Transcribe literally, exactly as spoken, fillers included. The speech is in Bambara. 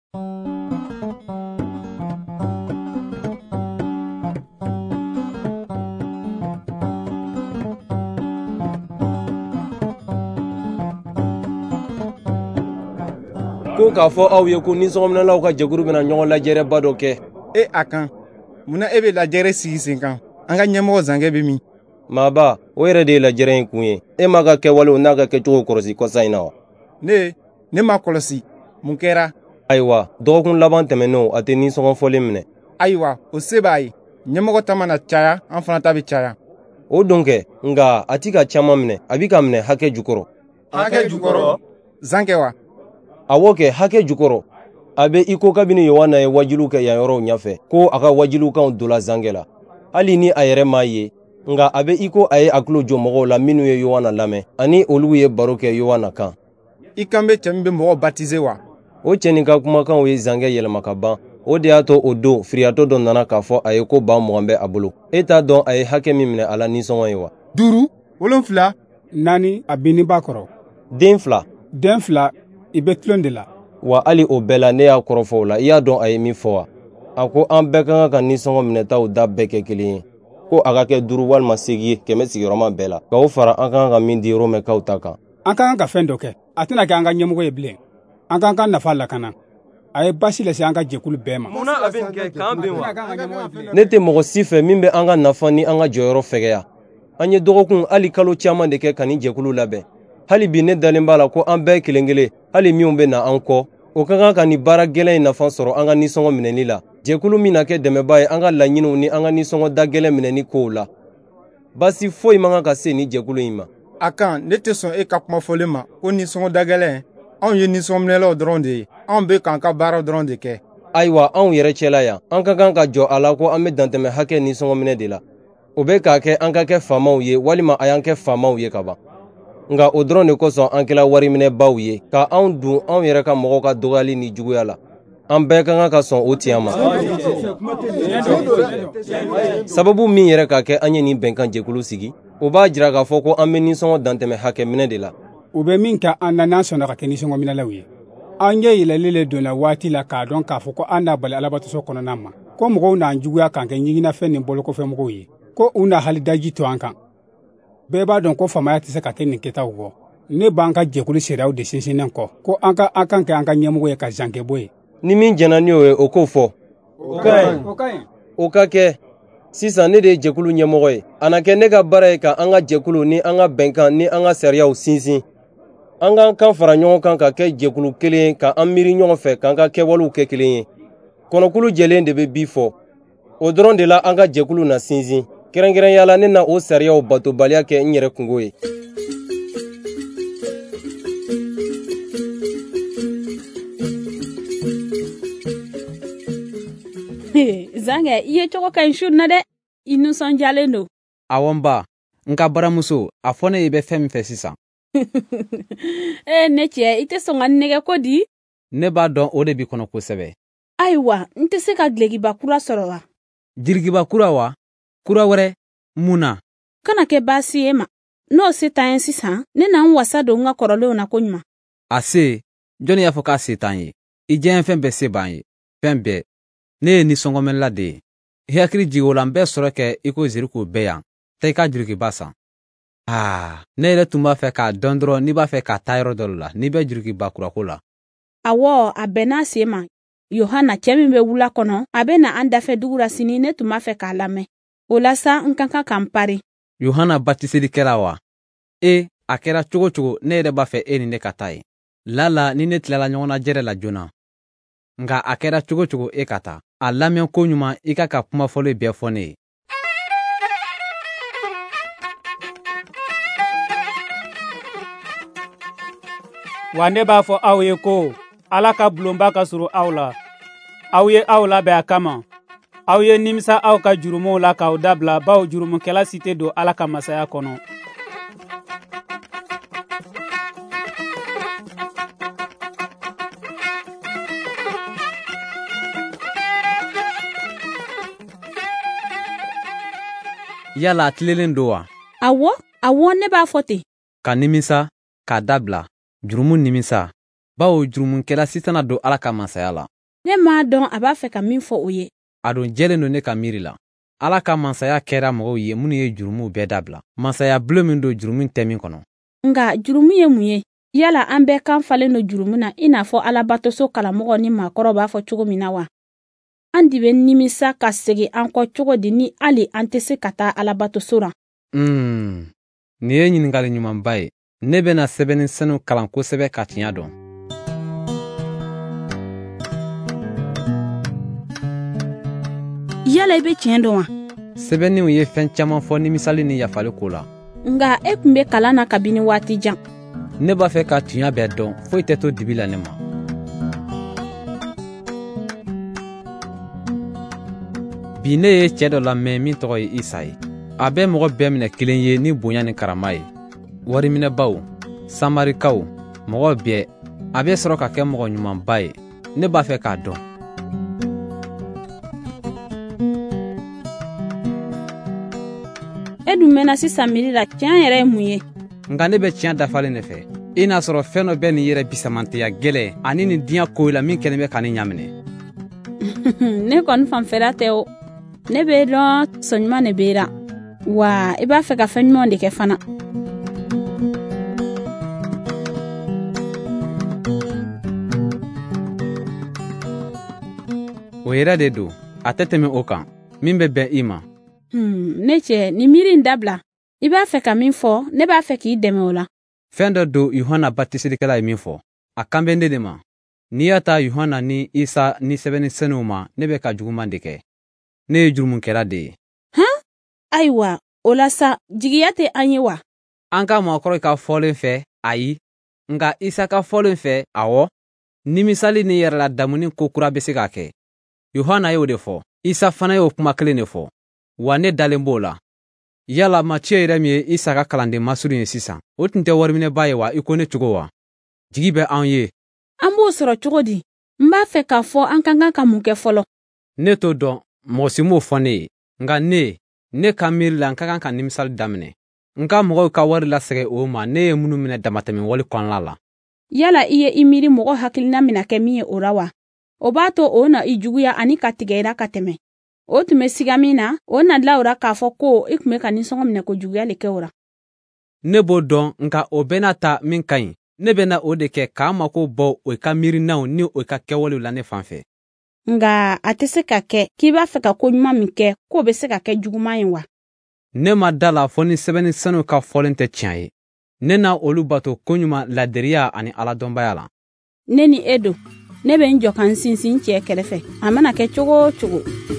ko k'a fɔ aw ye ko nisɔngɔminɛlaw ka jɛkulu bɛna ɲɔgɔn lajɛrɛba dɔ kɛ. E a kan munna e bɛ lajɛrɛ sigi sen kan an ka ɲɛmɔgɔ Zankɛ bɛ min? Maaba, o yɛrɛ de ye lajɛrɛ in kun ye. E m'a ka kɛwalew n'a ka kɛcogo kɔlɔsi kɔsa in na wa? Ne ne ma kɔlɔsi. Mun kɛra? Ayiwa, dɔgɔkun laban tɛmɛnenw a tɛ nisɔngɔ fɔlen minɛ. Ayiwa, o se b'a ye. Ɲɛmɔgɔ ta mana caya, an fana ta bɛ caya. O don kɛ, nka a ti ka caman minɛ, a bi ka minɛ hakɛ jukɔrɔ. Hakɛ jukɔrɔ? Zankɛ wa? Awɔ kɛ, hakɛ jukɔrɔ. A bɛ i ko kabini Yohana ye wajilu kɛ yan yɔrɔw ɲɛfɛ, ko a ka wajilukanw dola Zankɛ la. Hali ni a yɛrɛ m'a ye, nka a bɛ i ko a ye a tulo jɔ mɔgɔw la minnu ye Yohana lamɛn, ani olu ye baro kɛ Yohana kan. I kan bɛ cɛ min bɛ mɔgɔ baptiser wa? O cɛnin ka kumakanw ye Zankɛ yɛlɛma ka ban. O de y'a to o don firiyatɔ dɔ nana k'a fɔ a ye ko ba mugan bɛ a bolo. E t'a dɔn a ye hakɛ min minɛ a la nisɔngɔ ye wa? Duuru, wolonfila, naani a binni b'a kɔrɔ. Den fila. Den fila i bɛ tulon de la. Wa hali o bɛɛ la ne y'a kɔrɔfɔ o la, i y'a dɔn a ye min fɔ wa? A ko an bɛɛ ka kan ka nisɔngɔ minɛtaw da bɛɛ kɛ kelen ye. Ko a ka kɛ duuru walima seegin ye kɛmɛ sigiyɔrɔma bɛɛ la. Ka o fara an ka kan ka min di Romɛkaw ta kan. An ka kan ka fɛn dɔ kɛ. A tɛna kɛ an ka ɲɛmɔgɔ ye bilen. An ka kan ka nafa lakana. A ye basi lase an ka jɛkulu bɛɛ ma. Munna a bɛ nin kɛ k'an bɛn wa? Ne tɛ mɔgɔ si fɛ min bɛ an ka nafa ni an ka jɔyɔrɔ fɛgɛya. An ye dɔgɔkun hali kalo caman de kɛ ka nin jɛkulu labɛn. Hali bi ne dalen b'a la ko an bɛɛ kelen kelen, hali minnu bɛ na an kɔ, o ka kan ka nin baara gɛlɛn in nafa sɔrɔ an ka nisɔngɔ minɛni la. Jɛkulu min na kɛ dɛmɛba ye an ka laɲiniw ni an ka nisɔngɔ da gɛlɛn minɛni kow la. Basi foyi man kan ka se nin jɛkulu in ma. A kan ne tɛ sɔn e ka kuma fɔlen ma ko nisɔngɔ da gɛlɛn. Anw ye nisɔnminɛlaw dɔrɔn de ye. Anw bɛ k'an ka baaraw dɔrɔn de kɛ. Ayiwa, anw yɛrɛ cɛla yan, an ka kan ka jɔ a la ko an bɛ dantɛmɛ hakɛ nisɔngɔminɛ de la. O bɛ k'a kɛ an ka kɛ faamaw ye walima a y'an kɛ faamaw ye ka ban. Nka o dɔrɔn de kosɔn an kɛla wariminɛbaw ye ka anw dun anw yɛrɛ ka mɔgɔw ka dɔgɔyali ni juguya la. An bɛɛ ka kan ka sɔn o tiɲɛ ma. Sababu min yɛrɛ ka kɛ an ye nin bɛnkan jɛkulu sigi, o b'a jira k'a fɔ ko an bɛ nisɔngɔ dantɛmɛ hakɛ minɛ de la. U bɛ min kɛ an na n'an sɔnna ka kɛ nisɔngɔminɛlaw ye. An ye yɛlɛli le donna waati la k'a dɔn k'a fɔ ko an n'a bali alabato kɔnɔna ma. Ko mɔgɔw n'an juguya k'an kɛ ɲiginafɛn ni bolokɔfɛmɔgɔw ye. Ko u na hali daji to an kan. Bɛɛ b'a dɔn ko faamaya tɛ se ka kɛ nin kɛtaw kɔ. Ne b'an ka jɛkulu sariyaw de sinsinnen kɔ. Ko an ka an kan kɛ an ka ɲɛmɔgɔ ye ka Zankɛ bɔ ye. Ni min jɛnna ni o ye o k'o fɔ. O ka ɲi. O ka kɛ. Sisan ne de ye jɛkulu ɲɛmɔgɔ ye. A na kɛ ne ka baara ye ka an ka jɛkulu ni an ka bɛnkan ni an ka sariyaw sinsin. An k'an kan fara ɲɔgɔn kan ka kɛ jɛkulu kelen ye ka an miiri ɲɔgɔn fɛ k'an ka kɛwalew kɛ kelen ye. Kɔnɔkulu jɛlen de bɛ bi fɔ. O dɔrɔn de la an ka jɛkulu na sinsin. Kɛrɛnkɛrɛnya la ne na o sariyaw batobaliya kɛ n yɛrɛ kungo ye. Zankɛ, i ye cogo ka ɲi su na dɛ. I nisɔndiyalen don. Awɔ n ba, n ka baramuso, a fɔ ne ye bɛ fɛn min fɛ sisan. Eh ne cɛ, i tɛ sɔn ka nɛgɛ ko di? Ne b'a dɔn o de b'i kɔnɔ kosɛbɛ. Ayiwa, n tɛ se ka gilɛkiba kura sɔrɔ wa? Jirigiba kura wa? Kura wɛrɛ? Mun na? Kana kɛ baasi ye ma. N'o se t'an ye sisan, ne na n wasa don n ka kɔrɔlenw na ko ɲuman. A se, jɔnni y'a fɔ k'a se t'an ye? I diɲɛ fɛn bɛɛ se b'an ye. Fɛn bɛɛ. Ne ye nisɔngɔminɛla de ye. I hakili jigi o la n bɛ sɔrɔ kɛ i ko ziriku bɛɛ yan. Taa i ka jirigiba san. Ah, ne yɛrɛ tun b'a fɛ k'a dɔn dɔrɔn n'i b'a fɛ k'a taa yɔrɔ dɔ la n'i bɛ jirigiba kurako la. Awɔ, a bɛnn'a se ma. Yohana cɛ min bɛ wula kɔnɔ, a bɛ na an dafɛ dugu la sini ne tun b'a fɛ k'a lamɛn. O la sa n ka kan ka n pari. Yohana batiseli kɛra wa? E, a kɛra cogo cogo ne yɛrɛ b'a fɛ e ni ne ka taa ye. Lala ni ne tilala ɲɔgɔn na jɛrɛ la joona. Nka a kɛra cogo cogo e ka taa. A lamɛn ko ɲuman i ka ka kumafɔli bɛɛ fɔ ne ye. Wa ne b'a fɔ aw ye ko Ala ka bulonba ka surun aw la. Aw ye aw labɛn a kama. Aw ye nimisa aw ka jurumuw la k'aw dabila baw jurumukɛla si tɛ don Ala ka masaya kɔnɔ. Yala a tilelen don wa? Awɔ, awɔ ne b'a fɔ ten. Ka nimisa, k'a dabila, jurumu nimisa. Bawo jurumukɛla si tɛna don Ala ka masaya la. Ne m'a dɔn a b'a fɛ ka min fɔ o ye. A don jɛlen don ne ka miiri la. Ala ka mansaya kɛra mɔgɔw ye minnu ye jurumu bɛɛ dabila. Mansaya bulon min don jurumu tɛ min kɔnɔ. Nga jurumu ye mun ye? Yala an bɛɛ kan falen don jurumu na i n'a fɔ Alabatoso kalamɔgɔ ni maakɔrɔ b'a fɔ cogo min na wa? An de bɛ nimisa ka segin an kɔ cogo di ni hali an tɛ se ka taa Alabatoso ra? Hmm. Nin ye ɲininkali ɲumanba ye. Ne bɛna sɛbɛnnisɛnnu kalan kosɛbɛ ka tiɲɛ dɔn. Yala i bɛ tiɲɛ dɔn wa? Sɛbɛnniw ye fɛn caman fɔ nimisali ni yafali ko la. Nga e kun bɛ kalan na kabini waati jan. Ne b'a fɛ ka tiɲɛ bɛɛ dɔn foyi tɛ to dibi la ne ma. Bi ne ye cɛ dɔ lamɛn min tɔgɔ ye Isa ye. A bɛ mɔgɔ bɛɛ minɛ kelen ye ni bonya ni karama ye. Wariminɛbaw, samarikaw, mɔgɔ bɛɛ, a bɛ sɔrɔ ka kɛ mɔgɔ ɲumanba ye. Ne b'a fɛ k'a dɔn. E dun mɛnna sisan miiri la tiɲɛ yɛrɛ ye mun ye? Nka ne bɛ tiɲɛ dafalen de fɛ. I n'a sɔrɔ fɛn dɔ bɛ nin yɛrɛ bisamanteya gɛlɛn ani nin diɲɛ kow la min kɛlen bɛ ka ne ɲaminɛ. Ne kɔni fanfɛla tɛ o. Ne bɛ dɔn sɔnɲuman de b'e ra. Wa i b'a fɛ ka fɛn ɲumanw de kɛ fana. O yɛrɛ de don. A tɛ tɛmɛ o kan. Min bɛ bɛn i ma. Hmm, ne cɛ, ni miiri in dabila. I b'a fɛ ka min fɔ, ne b'a fɛ k'i dɛmɛ o la. Fɛn dɔ don Yohana Baptisilikɛla ye min fɔ. A kan bɛ ne de ma. N'i y'a ta Yohana ni Isa ni sɛbɛnnisɛnnuw ma, ne bɛ ka juguman de kɛ. Ne ye jurumukɛla de ye. Han? Ayiwa, o la sa, jigiya tɛ an ye wa? An ka mɔgɔkɔrɔ ka fɔlen fɛ, ayi. Nka Isa ka fɔlen fɛ, awɔ. Nimisali ni yɛrɛla damuni ko kura bɛ se ka kɛ. Yohana y'o de fɔ. Isa fana y'o kuma kelen de fɔ. Wa ne dalen b'o la. Yala Matiye yɛrɛ min ye Isa ka kalanden masuru ye sisan, o tun tɛ wariminɛba ye wa i ko ne cogo wa? Jigi bɛ an ye. An b'o sɔrɔ cogo di? N b'a fɛ k'a fɔ an ka kan ka mun kɛ fɔlɔ. Ne t'o dɔn, mɔgɔ si m'o fɔ ne ye. Nka ne, ne ka miiri la n ka kan ka nimisali daminɛ. N ka mɔgɔw ka wari lasegɛ o ma, ne ye minnu minɛ damatɛmɛ wale kɔnɔna la. Yala i ye i miiri mɔgɔ hakilina mina kɛ min ye o ra wa? O b'a to o na i juguya ani ka tigɛ i ra ka tɛmɛ. O tun bɛ siga min na, o na dilan o ra k'a fɔ ko i tun bɛ ka nisɔngɔ minɛ ko juguya le kɛ o ra. Ne b'o dɔn, nka o bɛ n'a ta min ka ɲi. Ne bɛ na o de kɛ k'a mako bɔ o ka miirinaw ni o ka kɛwalew la ne fan fɛ. Nga a tɛ se ka kɛ k'i b'a fɛ ka ko ɲuman min kɛ k'o bɛ se ka kɛ juguman ye wa? Ne ma da la fɔ ni sɛbɛnnisɛnnuw ka fɔlen tɛ tiɲɛ ye. Ne na olu bato koɲuman ladiriya ani aladɔnbaya la. Ne ni e don. Ne bɛ n jɔ ka n sinsin cɛ kɛrɛfɛ. A mana kɛ cogo o cogo.